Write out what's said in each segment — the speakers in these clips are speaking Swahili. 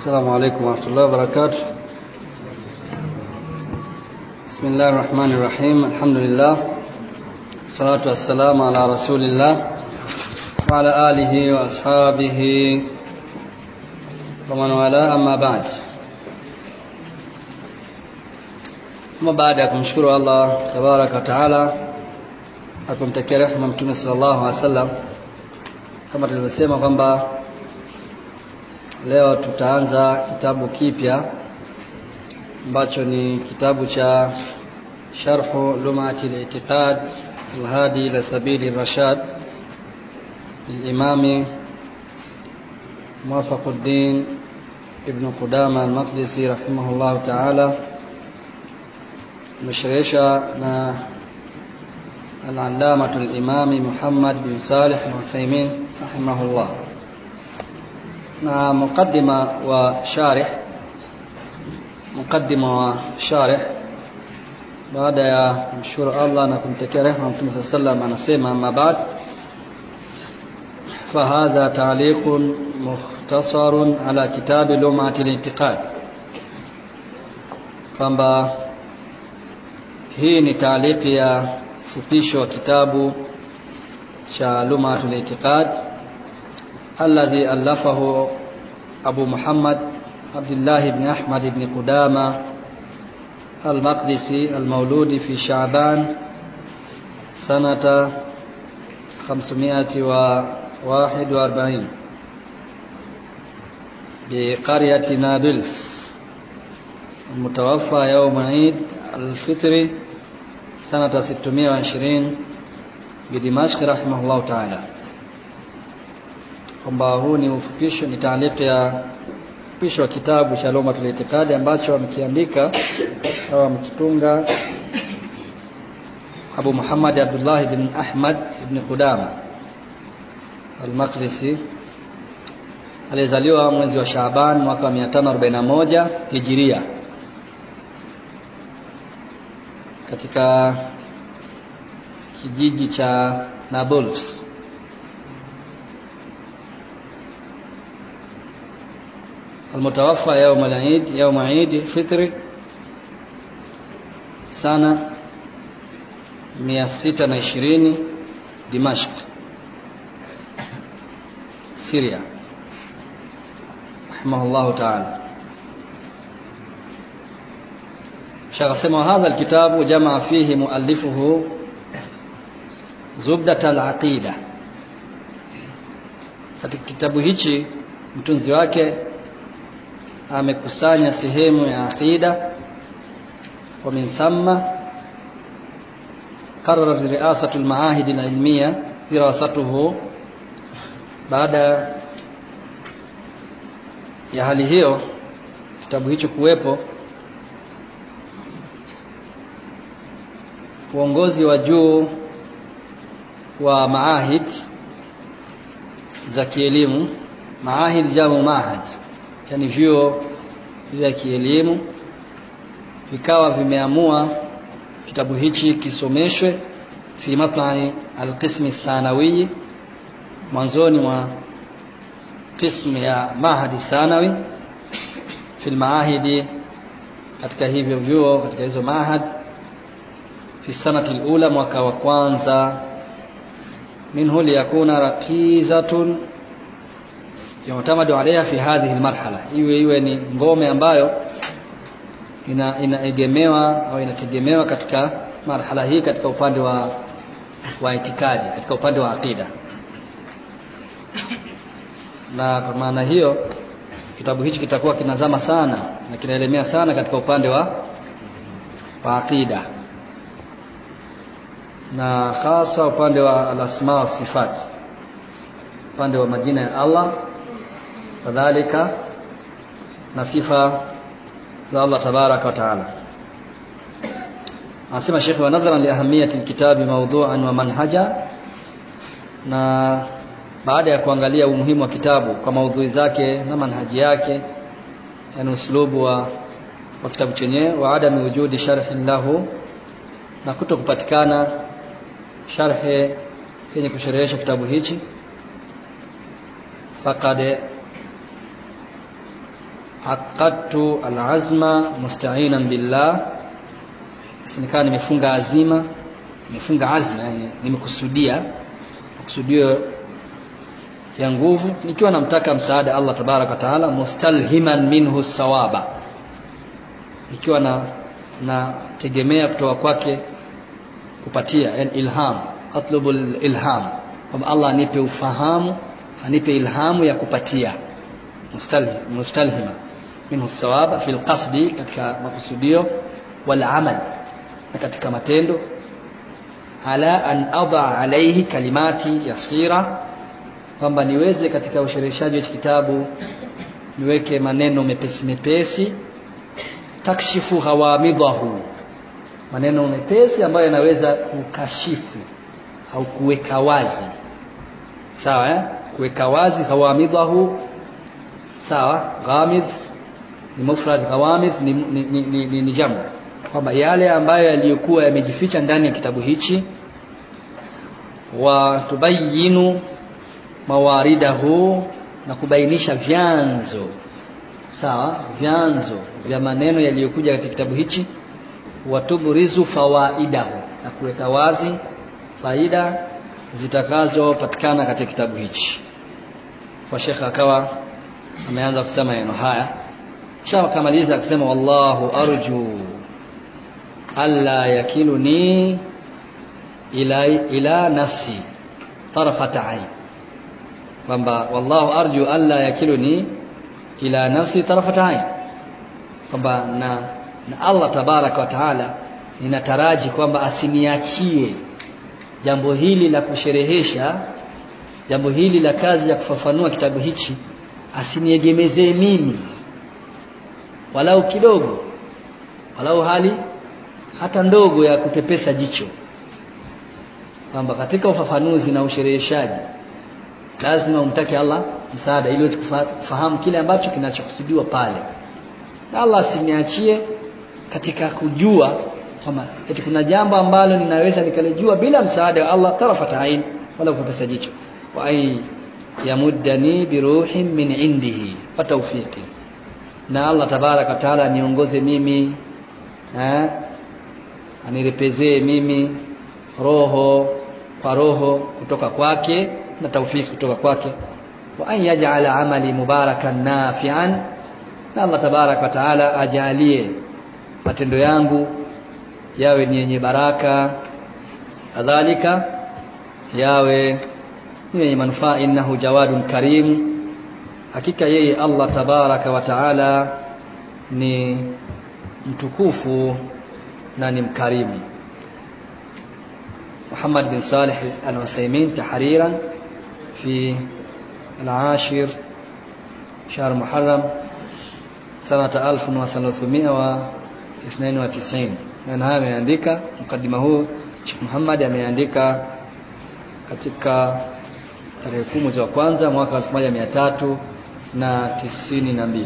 السلام عليكم ورحمة الله وبركاته. بسم الله الرحمن الرحيم. الحمد لله والصلاة والسلام على رسول الله وعلى آله وأصحابه ومن والاه. أما بعد. Kama baada ya kumshukuru Allah tabaraka wa taala na kumtakia rehema Mtume sallallahu alaihi wasallam, kama tulivyosema kwamba leo tutaanza kitabu kipya ambacho ni kitabu cha Sharhu Lum'ati al-I'tiqad al-Hadi ila Sabili ar-Rashad al-Imam Muwafaquddin Ibn Qudama al-Maqdisi rahimahullah ta'ala, مشريشة العلامة الإمام محمد بن صالح العثيمين رحمه الله. مقدمة وشارح بعد يا مشكور الله نكم تكرم محمد صلى الله عليه وسلم anasema أما بعد فهذا تعليق مختصر على كتاب لمعة الاعتقاد. kwamba hii ni taaliki ya fupisho wa kitabu cha Lum'atul I'tiqad alladhi allafahu Abu Muhammad Abdullah ibn Ahmad ibn Qudama al-Maqdisi al-Mawludi fi Sha'ban sanata 541 بقرية نابلس المتوفى يوم عيد الفطر سنة 620 بدمشق رحمه الله تعالى. kwamba huu ni ufupisho, ni taaliki ya ufupisho wa kitabu cha Lum'atul I'tiqad ambacho amekiandika au amekitunga Abu Muhammad Abdullah ibn Ahmad ibn Qudama al-Maqdisi, alizaliwa mwezi wa Shaaban mwaka 541 Hijria katika kijiji cha Nablus. Al-mutawaffa yawm Eid Fitri sana 620 Dimashq Syria rahimahullah ta'ala. شخصنا هذا الكتاب جمع فيه مؤلفه زبدة العقيدة. katika kitabu hichi mtunzi wake amekusanya sehemu ya aqida, wa min thumma qararat ri'asatu al-ma'ahid al-ilmiyya dirasatuhu. baada ya hali hiyo, kitabu hicho kuwepo, uongozi wa juu wa maahid za kielimu, maahid jamu mahad, yani vyuo vya kielimu, vikawa vimeamua kitabu hichi kisomeshwe fi matla'i al-qism ath-thanawi, mwanzoni mwa qism ya mahad ath-thanawi fi al-maahidi, katika hivyo vyuo, katika hizo mahad في السنة الأولى mwaka wa kwanza, minhu liyakuna rakizatun yu'tamadu alayha fi hadhihi almarhala, iwe ni ngome ambayo inaegemewa au inategemewa katika marhala hii, katika upande wa itikadi, katika upande wa aqida. Na kwa maana hiyo kitabu hichi kitakuwa kinazama sana na kinaelemea sana katika upande wa aqida, na hasa upande wa al-asma wa sifat, upande wa majina ya Allah kadhalika na sifa za Allah tabaraka wa taala. Anasema Sheikh, wa nadharan li ahamiyati al-kitabi mawdu'an wa manhaja, na baada ya kuangalia umuhimu wa kitabu kwa maudhui zake na manhaji yake, yani uslubu wa kitabu chenyewe, wa adami wujudi sharhin lahu, na kutokupatikana sharhi yenye kusherehesha kitabu hichi, faqad aqadtu al-azma musta'inan billah, nikawa nimefunga azima, nimefunga azma, yani nimekusudia kusudio ya nguvu, nikiwa namtaka msaada Allah tabaraka taala, mustalhiman minhu sawaba, nikiwa na tegemea kutoka kwake kupatia, yani ilham, atlubul ilham, kwamba Allah anipe ufahamu, anipe ilhamu ya kupatia, mustalhima minhu sawaba fil qasdi, katika makusudio, wal amal, na katika matendo, ala an adha alayhi kalimati yasira, kwamba niweze katika ushereheshaji wa kitabu niweke maneno mepesi mepesi, takshifu hawamidahu, maneno mepesi ambayo yanaweza kukashifu au kuweka wazi, sawa kuweka wazi hawamidahu, sawa. Ghamid ni mufrad, hawamid ni jamu, kwamba yale ambayo yaliyokuwa yamejificha ndani ya kitabu hichi, wa tubayinu mawaridahu, na kubainisha vyanzo, sawa, vyanzo vya maneno yaliyokuja katika kitabu hichi, wa tubrizu fawaidahu, na kuweka wazi faida zitakazopatikana katika kitabu hichi. Kwa Sheikh akawa ameanza kusema neno haya, kisha akamaliza akisema wallahu arju alla yakiluni ila nafsi tarfata ain, kwamba wallahu arju alla yakiluni ila nafsi tarfata ain, kwamba na Allah tabaraka wa taala ninataraji kwamba asiniachie jambo hili la kusherehesha, jambo hili la kazi ya kufafanua kitabu hichi, asiniegemezee mimi walau kidogo, walau hali hata ndogo ya kupepesa jicho, kwamba katika ufafanuzi na ushereheshaji lazima umtake Allah msaada ili uweze kufahamu kile ambacho kinachokusudiwa pale, na Allah asiniachie katika kujua kwamba eti kuna jambo ambalo ninaweza nikalijua bila msaada wa Allah tarafata ain, wala kupepesa jicho, wa ay yamuddani biruhin min indihi wa tawfiqi, na Allah tabaraka taala niongoze mimi, anirepezee mimi roho kwa roho kutoka kwake, na tawfiki kutoka kwake, wa an yaj'ala amali mubarakan nafi'an, na Allah tabaraka taala ajalie matendo yangu yawe ni yenye baraka, kadhalika yawe ni yenye manufaa, innahu jawadun karim, hakika yeye Allah tabaraka wa taala ni mtukufu na ni mkarimu. Muhammad bin Salih al-Uthaymeen, tahriran fi al-ashir shahr Muharram sanata 1392, na haya ameandika mukadima huu Sheikh Muhammad ameandika katika tarehe 10 mwezi wa kwanza mwaka 1392.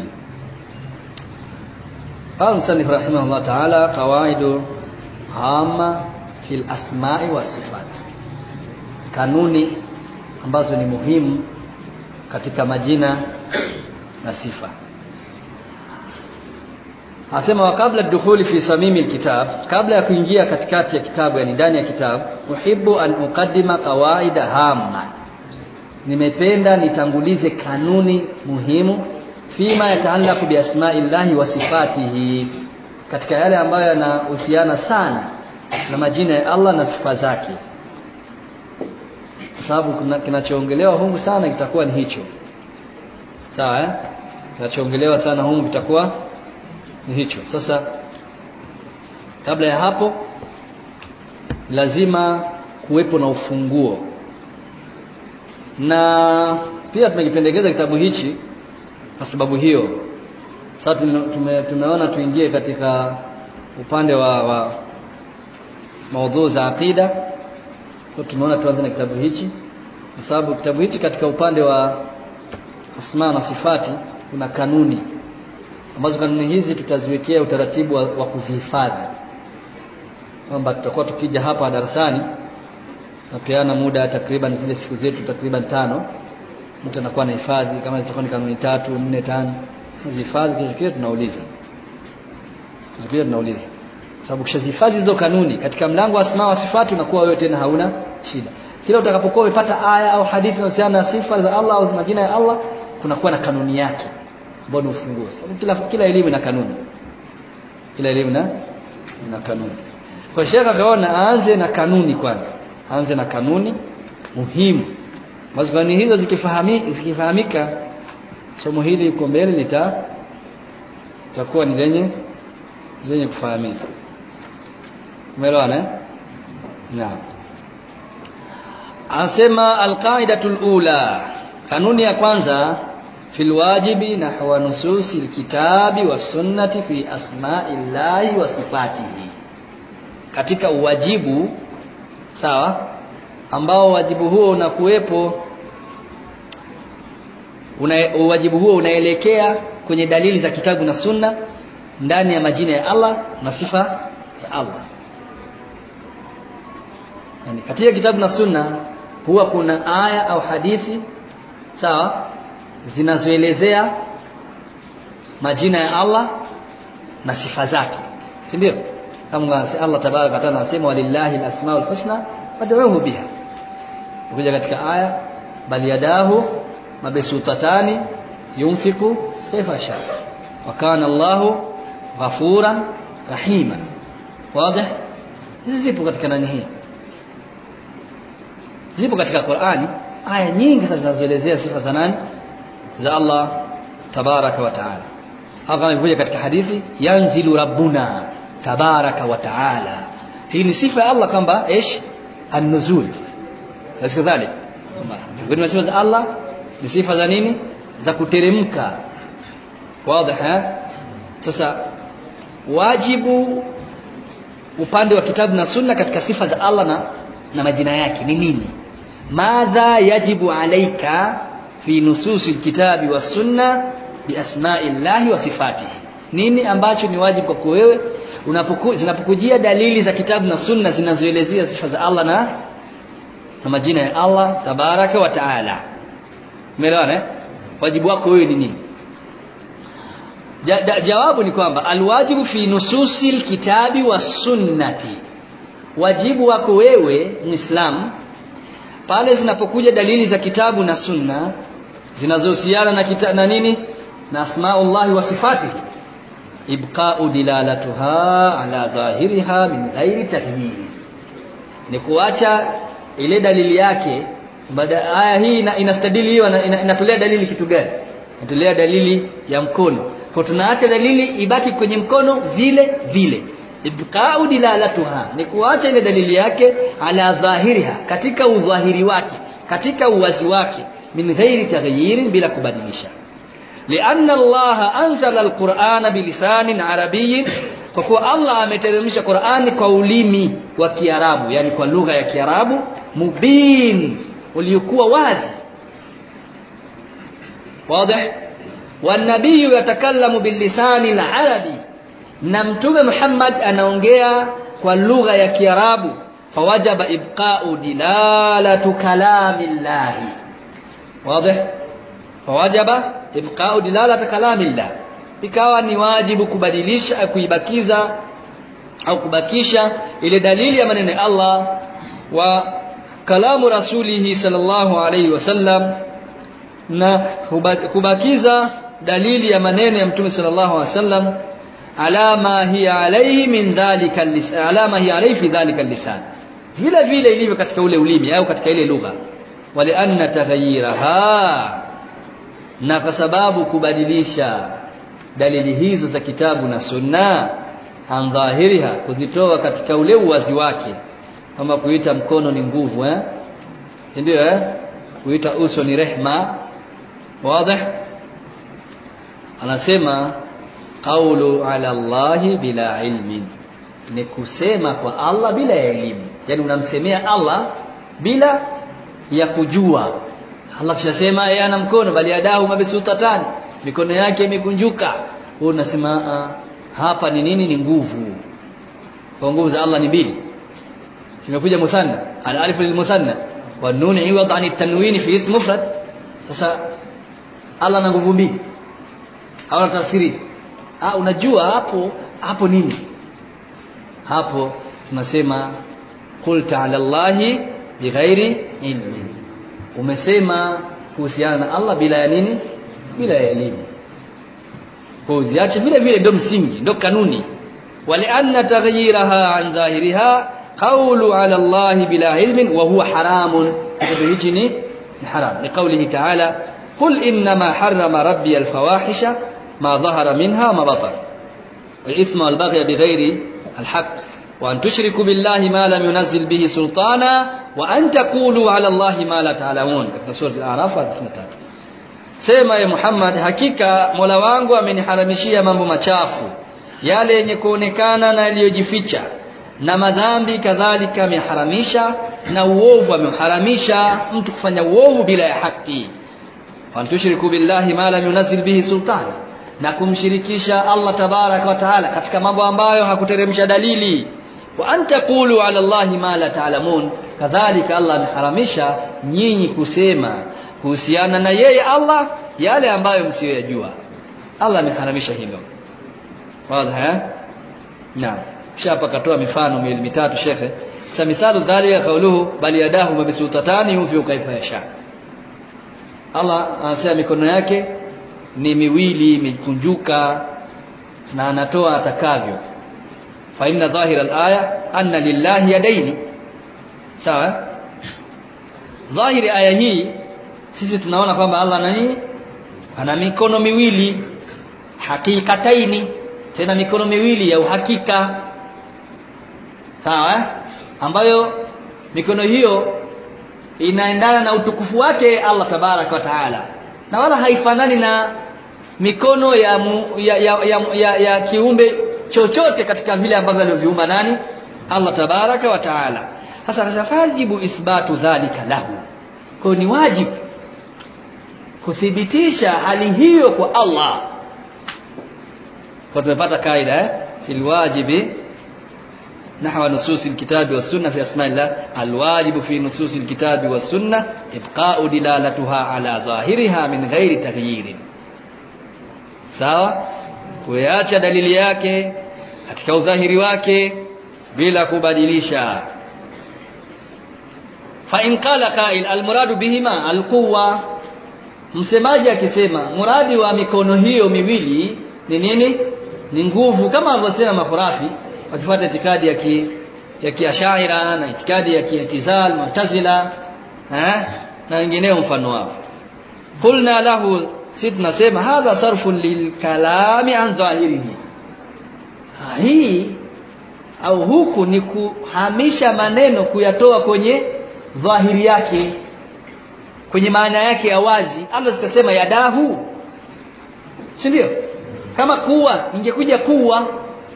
Qala musannif rahimahullah ta'ala qawaidu hamma fil asma'i was sifat, kanuni ambazo ni muhimu katika majina na sifa. Asema wa kabla dukhuli fi samimi alkitab, kabla ya kuingia katikati ya kitabu, yani ndani ya kitabu, uhibbu an uqaddima qawaida hamma, nimependa nitangulize kanuni muhimu, fima yataallaqu bi asma'illahi wa sifatihi, katika yale ambayo yanahusiana sana na majina ya Allah na sifa zake, kwa sababu kinachoongelewa humu sana kitakuwa ni hicho, sawa kinachoongelewa sana humu kitakuwa ni hicho. Sasa kabla ya hapo lazima kuwepo na ufunguo, na pia tumekipendekeza kitabu hichi kwa sababu hiyo. Sasa tumeona tuingie katika upande wa maudhu za aqida, kwa tumeona tuanze na kitabu hichi, kwa sababu kitabu hichi katika upande wa asma na sifati kuna kanuni ambazo kanuni hizi tutaziwekea utaratibu wa kuzihifadhi, kwamba tutakuwa tukija hapa darasani na peana muda takriban zile siku zetu takriban 5, mtu anakuwa na hifadhi, kama zitakuwa ni kanuni 3, 4, 5, Zihifadhi kile tunauliza. Sababu ukishazihifadhi hizo kanuni katika mlango wa asma wa sifati unakuwa wewe tena hauna shida. Kila utakapokuwa umepata aya au hadithi inayohusiana na sifa za Allah au majina ya Allah, kunakuwa na kanuni yake ambayo ni ufunguo. Sababu kila elimu ina kanuni. Kila elimu ina kanuni. Kwa shekha akaona aanze na kanuni kwanza. Aanze na kanuni muhimu. Kanuni hizo zikifahamika, somo hili uko mbele litakuwa ni lenye kufahamika. Umeelewana? Naam. Anasema alqaidatul ula, kanuni ya kwanza, fil wajibi nahwa nususil kitabi was sunnati fi asma'illahi wa sifatihi. Katika uwajibu, sawa, ambao wajibu huo unakuwepo, uwajibu huo unaelekea kwenye dalili za kitabu na sunna ndani ya majina ya Allah na sifa za Allah. Yani katika kitabu na sunna huwa kuna aya au hadithi, sawa, zinazoelezea majina ya Allah na sifa zake, si ndio? Kama Allah tabaraka wa taala anasema walillahi alasmaul husna fad'uuhu biha. Ukija katika aya bal yadahu mabsutatani yunfiqu kayfa sha wa kana Allahu ghafuran rahima. Wazi? Hizi zipo katika nani hii? Zipo katika Qur'ani aya nyingi sana zinazoelezea sifa za nani? Za Allah tabaraka wa taala. Hapa imekuja katika hadithi yanzilu rabbuna tabaraka wa taala. Hii ni sifa ya Allah kwamba an-nuzul. Kadhalika. Kwa sifa za Allah ni sifa za nini? Za kuteremka. Wazi? Sasa wajibu upande wa kitabu na sunna katika sifa za Allah na majina yake ni nini? Madha yajibu alayka fi nususil kitabi was sunna bi asma'illahi wa sifatihi. Nini ambacho ni wajibu kwako wewe zinapokujia dalili za kitabu na sunna zinazoelezea sifa za Allah na majina ya Allah tabaraka wa taala? Umeelewana? Wajibu wako wewe ni nini? Jawabu ni kwamba alwajibu fi nususil kitabi was sunnati, wajibu wako wewe Muislam pale zinapokuja dalili za kitabu na sunna zinazohusiana na nini? Na asmaullahi wa sifatihi, ibqa'u dilalatuha ala dhahiriha min ghairi tahyil, ni kuacha ile dalili yake. Baada aya hii inastadiliwa inatolea dalili kitu gani? Inatolea dalili ya mkono. Kwa tunaacha dalili ibaki kwenye mkono vile vile. Ibqa'u dilalatuha ni kuacha ile dalili yake ala dhahiriha, katika udhahiri wake, katika uwazi wake, min ghairi taghyir, bila kubadilisha. Lianna Allah anzala alqur'ana bilisanin arabiyyin, kwa kuwa Allah ameteremsha Qur'ani kwa ulimi wa Kiarabu, yani kwa lugha ya Kiarabu, mubin, uliokuwa wazi. Wazi? Wa nabii yatakallamu bilisani alarabi, na mtume Muhammad anaongea kwa lugha ya Kiarabu. Fawajaba ibqa'u dilalatu kalamillahi. Wazi? Fawajaba ibqa'u dilalatu kalamillah, ikawa ni wajibu kubadilisha, kuibakiza au kubakisha ile dalili ya maneno ya Allah wa kalamu rasulihi sallallahu alayhi wasallam, na kubakiza dalili ya maneno ya mtume sallallahu alayhi wasallam alama hiya alayhi min dhalika lisan, alama hiya alayhi fi dhalika lisan, vile vile ilivyo katika ule ulimi au katika ile lugha. Wali anna taghayyiraha, na kwa sababu kubadilisha dalili hizo za kitabu na sunna, an dhahiriha, kuzitoa katika ule uwazi wake, kama kuita mkono ni nguvu, ndio kuita uso ni rehma. Wazi? Anasema qawlu ala Allahi bila ilmin, ni kusema kwa Allah bila elimu. Yani unamsemea Allah bila ya kujua. Allah kishasema yeye ana mkono, bali yadahu mabsutatani, mikono yake imekunjuka. Wewe unasema hapa ni nini? Ni nguvu. Kwa nguvu za Allah ni mbili. Simekuja muthanna, al-alif lil-muthanna wa nun iwad an at-tanwin fi ism mufrad. Sasa Allah ana nguvu mbili. au tafsiri. Unajua hapo nini? Hapo tunasema qul ta'ala Allahi bighairi ilmi. Umesema kuhusiana na Allah bila ya nini? Bila ya elimu. Kwa uziache vile vile, ndio msingi, ndio kanuni. Walianna taghyiraha an dhahiriha qawlu ala Allahi bila ilmin wa huwa haramun. Hichi ni haram. Ni kauli ta'ala qul inma harrama rabbi al-fawahisha ma dhahara minha ma batan wal ithma wal baghy bighairi al-haqq wa an tushriku billahi ma lam yunzil bihi sultana wa an taqulu ala Allahi ma la ta'lamun. Katika sura al-A'raf 33. Sema ya Muhammad, hakika Mola wangu ameniharamishia mambo machafu, yale yenye kuonekana na yaliyojificha, na madhambi kadhalika ameharamisha, na uovu ameharamisha, mtu kufanya uovu bila ya haki. Wa tushriku billahi ma lam yunzil bihi sultana, na kumshirikisha Allah tabaraka wa taala katika mambo ambayo hakuteremsha dalili. Wa antaqulu ala Allahi ma la ta'lamun, kadhalika Allah ameharamisha nyinyi kusema kuhusiana na yeye Allah yale ambayo msiyojua. Allah ameharamisha hilo. Wazi? Naam. Kisha hapa katoa mifano mitatu shekhe. Sasa mithalu dhalika kauluhu bal yadahu mabsutatani yufi kaifa yasha. Allah anasema mikono yake ni miwili imekunjuka na anatoa atakavyo. Fa inna dhahira al-aya anna lillahi yadaini. Sawa? Dhahiri aya hii sisi tunaona kwamba Allah ana mikono miwili hakikataini, tena mikono miwili ya uhakika. Sawa? Ambayo mikono hiyo inaendana na utukufu wake Allah tabaraka wa taala, na wala haifanani na mikono ya kiumbe chochote katika vile ambavyo alivyoviumba nani? Allah tabaraka wa taala. Sasa tafajibu ithbatu dhalika lahu. Kwa ni wajibu kuthibitisha hali hiyo kwa Allah. Kwa tumepata kaida fil wajibi nahwa nususil kitabi was sunna fi asma'illah. Alwajibu fi nususil kitabi was sunna ibqa'u dilalatuha ala dhahiriha min ghairi taghyirin. Sawa? Kuacha dalili yake katika udhahiri wake bila kubadilisha. Fa in qala qa'il almuradu bihima alquwa, msemaji akisema muradi wa mikono hiyo miwili ni nini? Ni nguvu, kama alivyosema makhurafi wakifuata itikadi ya kiashaira na itikadi ya kiitizal mu'tazila na wengineo mfano wao. Qulna lahu, sisi tunasema hadha sarfun lilkalami an zahirihi. Hii au huku ni kuhamisha maneno kuyatoa kwenye dhahiri yake, kwenye maana yake ya wazi. Allah sikasema yadahu, si ndio? Kama kuwa ingekuja kuwa,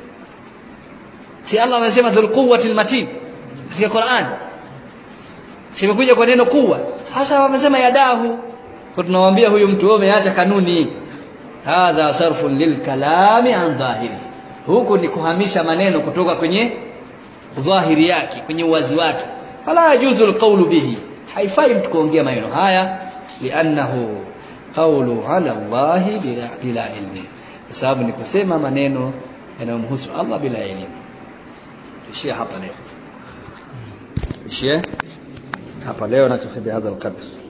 si Allah amesema dhul quwwatil matin katika Qur'an, si imekuja kwa neno kuwa. Sasa wamesema yadahu, kwa tunawaambia huyu mtu wewe umeacha kanuni. Hadha sarfun lilkalami an dhahiri, huku ni kuhamisha maneno kutoka kwenye dhahiri yake, kwenye uwazi wake. Fala yajuzu alqawlu bihi, haifai mtu kuongea maneno haya, li'annahu qawlu ala Allah bila ilmi, kwa sababu ni kusema maneno yanayomhusu Allah bila elimu. Ishia hapa leo na tufikia hadha alqadr.